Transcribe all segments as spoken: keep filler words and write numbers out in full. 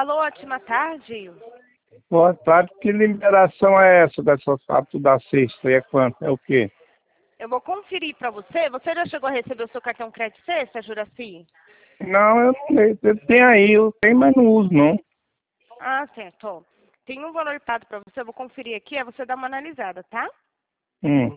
Alô, ótima tarde. Boa tarde, que liberação é essa dessa fato da sexta? E é quanto? É o quê? Eu vou conferir para você. Você já chegou a receber o seu cartão crédito sexta, Juraci? Não, eu não leio. Eu tenho aí, eu tenho, mas não uso, não. Ah, certo. Tem um valor pago para você. Eu vou conferir aqui, é você dar uma analisada, tá? Hum.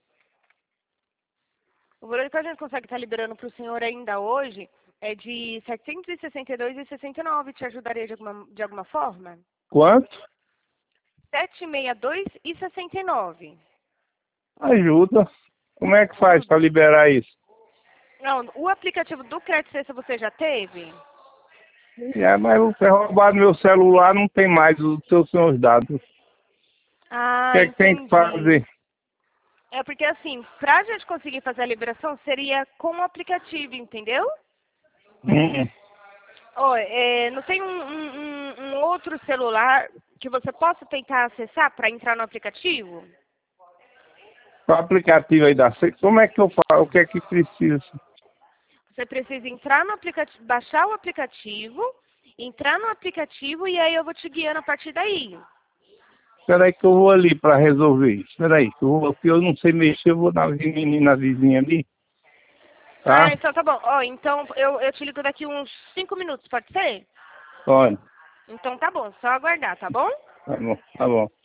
O valor que a gente consegue estar liberando para o senhor ainda hoje é de setecentos e sessenta e dois reais e sessenta e nove centavos. Te ajudaria de alguma, de alguma forma? Quanto? setecentos e sessenta e dois reais e sessenta e nove centavos. Ajuda. Como é que faz para Ajuda. liberar isso? Não, o aplicativo do Crédito Sexta você já teve? É, mas eu foi roubado meu celular, não tem mais os seus, seus dados. O que Ah, é que tem que entendi. fazer? É porque assim, pra gente conseguir fazer a liberação seria com o aplicativo, entendeu? Hum. Ó, é, não tem um, um- um- um outro celular que você possa tentar acessar para entrar no aplicativo? O aplicativo aí da sexta, como é que eu faço? O que é que precisa? Você precisa entrar no aplicativo, baixar o aplicativo, entrar no aplicativo e aí eu vou te guiando a partir daí. Espera aí que eu vou ali para resolver isso. Espera aí, que eu, vou, que eu não sei mexer, eu vou na menina vizinha ali, Ah, tá? então tá bom. Ó, então eu, eu te ligo daqui uns cinco minutos, pode ser? Olha, Então tá bom, só aguardar, tá bom? tá bom, tá bom.